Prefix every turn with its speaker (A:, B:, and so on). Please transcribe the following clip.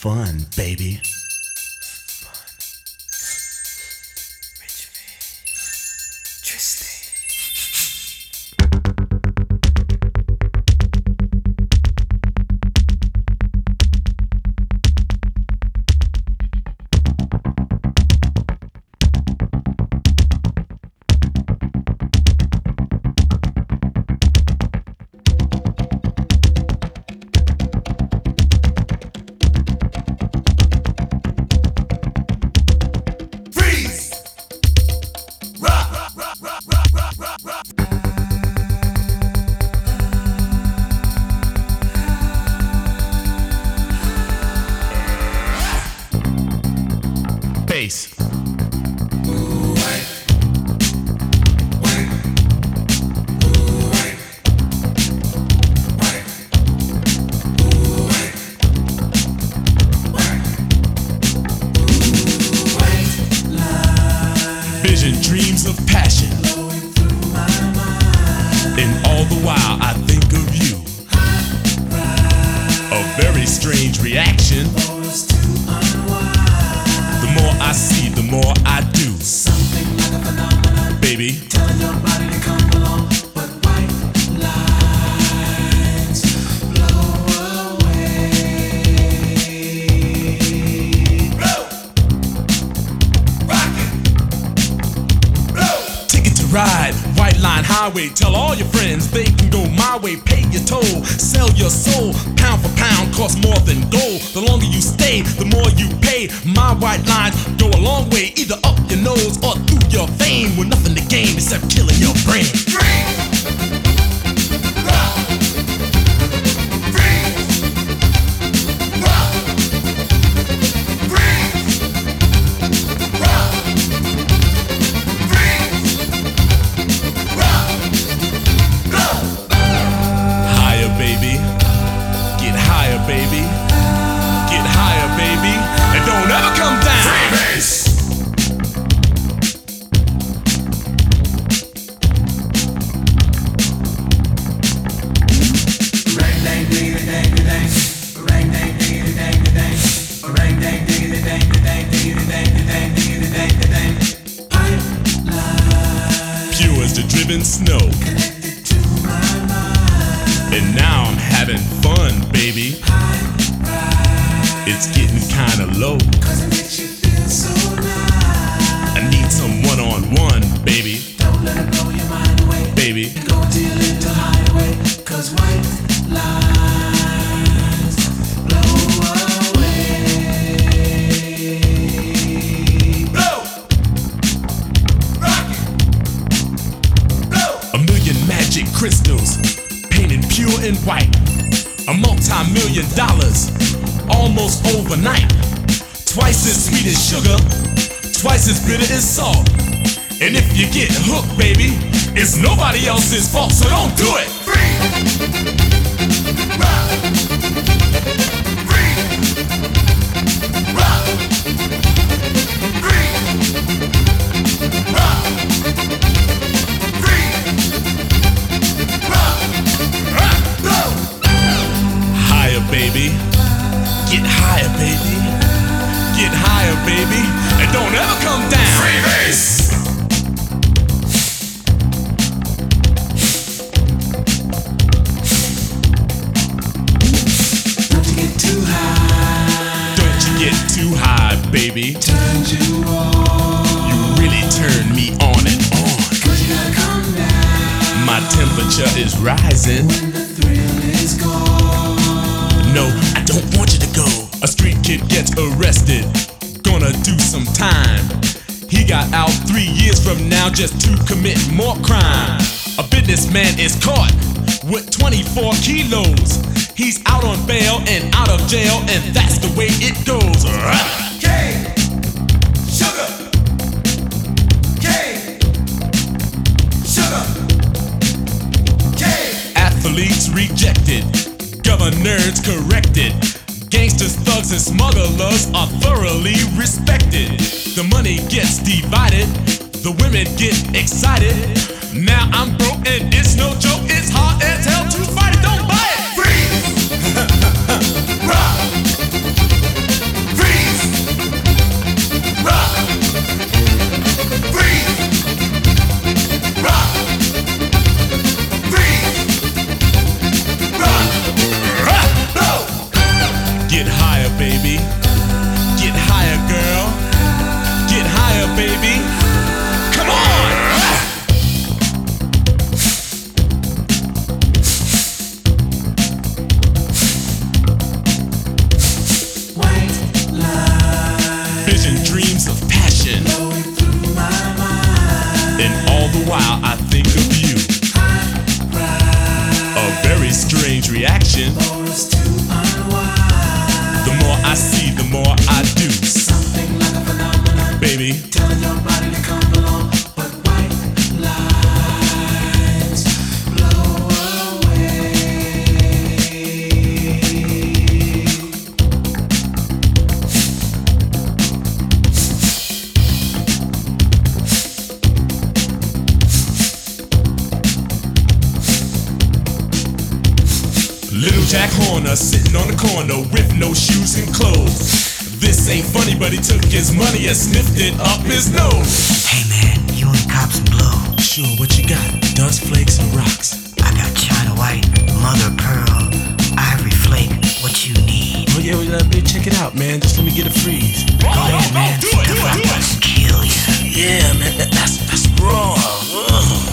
A: fun, baby. Bass. Vision, dreams of passion, and all the while I think of you. A very strange reaction. The more I see, the more I do. Something like a phenomenon, baby. Telling your body to come along, but white lines blow away. Blow, rock it, blow. Ticket to ride, white line highway. Tell all your friends they can go my way. Pay your toll, sell your soul. Pound for pound, costs more than gold. The longer you stay, the more you pay. My white lines go a long way, either up your nose or through your vein, with nothing to gain except killing your brain. Higher, baby. Get higher, baby. Get higher, baby. And don't ever come down. Freebase. Pure as the driven snow. And now I'm having fun, baby. It's getting kinda low. I need some one-on-one, baby. Don't let it blow your mind away, baby. Go till into hideaway, 'cause white lines blow away. Blow, rock it, blow. A million magic crystals, painted pure and white. A multi-million dollars, almost overnight. Twice as sweet as sugar, twice as bitter as salt. And if you get hooked, baby, it's nobody else's fault, so don't do it. Free, rock, free, rock, free, rock, free, rock, rock, blow. Higher, baby. Get higher, baby. Get higher, baby. And don't ever come down. Freebase. Don't you get too high. Don't you get too high, baby. Turns you on. You really turn me on and on. 'Cause you gotta come down. My temperature is rising. When the thrill is gone. No, I don't want you to go. A street kid gets arrested, gonna do some time. He got out 3 years from now just to commit more crime. A businessman is caught with 24 kilos. He's out on bail and out of jail, and that's the way it goes. K, sugar, K, sugar, K. Athletes rejected, governors corrected. Gangsters, thugs, and smugglers are thoroughly respected. The money gets divided, the women get excited. Now I'm broke and it's no joke, it's hard as hell to fight it, don't buy it! Freeze! Rock! baby. Get higher, girl. Get higher, baby. Come on!
B: White light.
A: Vision, dreams of passion.
B: Flowing through my mind.
A: And all the while I think of you. A very strange reaction.
B: For us to unwind.
A: The more I see, the more I do.
B: Something like a phenomenon.
A: Baby,
B: Telling your body to come along. But white lines blow away.
A: Little Jack Horner sitting on the corner with no shoes and clothes. This ain't funny, but he took his money and sniffed it up his nose.
C: Hey man, you want to cop some blow?
A: Sure, what you got? Dust flakes and rocks.
C: I got China White, Mother of Pearl, Ivory Flake. What you need?
A: Oh yeah, check it out, man. Just let me get a freeze.
C: Go ahead, man.
A: Do it,
C: If
A: do
C: I
A: it, do it.
C: must kill you.
A: Yeah, man, that's raw. Ugh.